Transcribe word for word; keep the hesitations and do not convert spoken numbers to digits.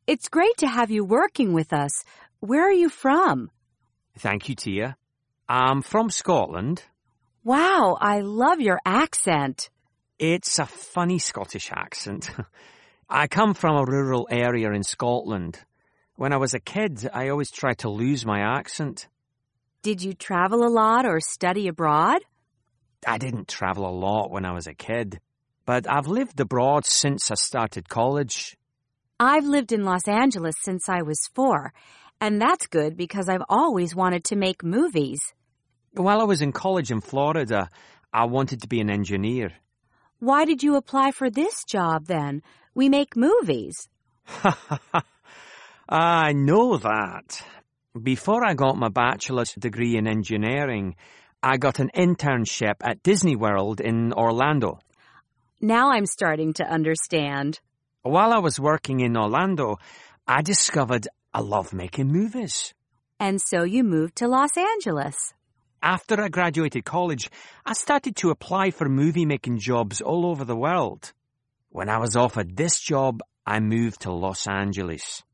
It's great to have you working with us. Where are you from? Thank you, Tia. I'm from Scotland. Wow, I love your accent. It's a funny Scottish accent. I come from a rural area in Scotland. When I was a kid, I always tried to lose my accent. Did you travel a lot or study abroad? I didn't travel a lot when I was a kid, but I've lived abroad since I started college. I've lived in Los Angeles since I was four, and that's good because I've always wanted to make movies. While I was in college in Florida, I wanted to be an engineer. Why did you apply for this job then? We make movies. I know that. Before I got my bachelor's degree in engineering, I got an internship at Disney World in Orlando. Now I'm starting to understand. While I was working in Orlando, I discovered I love making movies. And so you moved to Los Angeles. After I graduated college, I started to apply for movie-making jobs all over the world. When I was offered this job, I moved to Los Angeles.